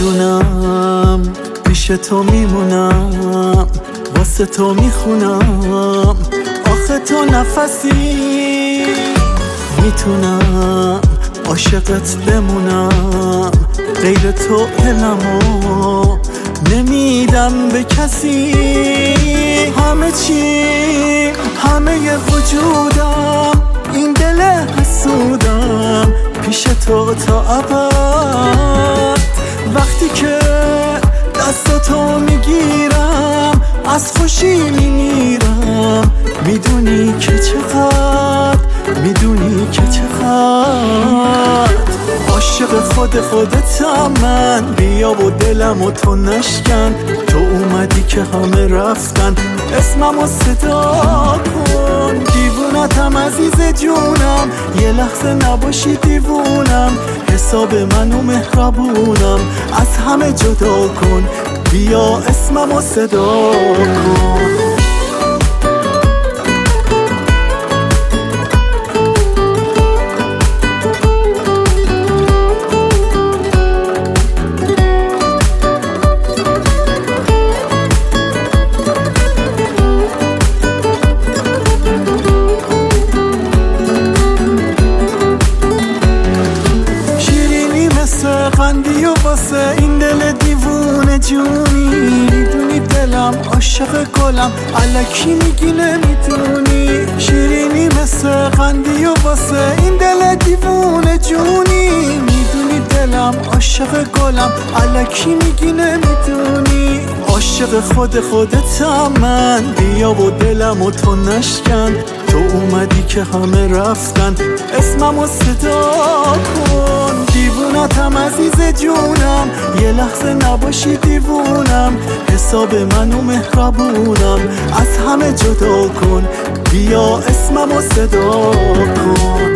میدونم پیش تو میمونم، واسه تو میخونم، آخه تو نفسی میتونم عاشقت بمونم، غیر تو دلمو نمیدم به کسی. همه چی همه وجودم این دل حسودم پیش تو تا ابد. وقتی که دستاتو میگیرم از خوشی میمیرم، میدونی که چقدر، میدونی که چقدر عاشق خودتم من. بیا و دلم و تو نشکن، تو اومدی که همه رفتن، اسممو صدا کن. دیوونتم عزیز جونم، یه لحظه نباشی دیوونم، حساب منو مهربونم، از همه جدا کن، بیا اسممو صدا کن. قندی و واسه این دل دیوونه جونی، میدونی دلم عاشق گلم، الکی میگی نمیدونی. شیرینی مثل قندی و واسه این دل دیوونه جونی، میدونی دلم عاشق گلم، الکی میگی نمیدونی. عاشق خودتم من، بیا و دلم و تو نشکن، تو اومدی که همه رفتن، اسممو صدا کن. دیوونتم عزیز جونم، یه لحظه نباشی دیوونم، حساب منو مهربونم، از همه جدا کن، بیا اسممو صدا کن.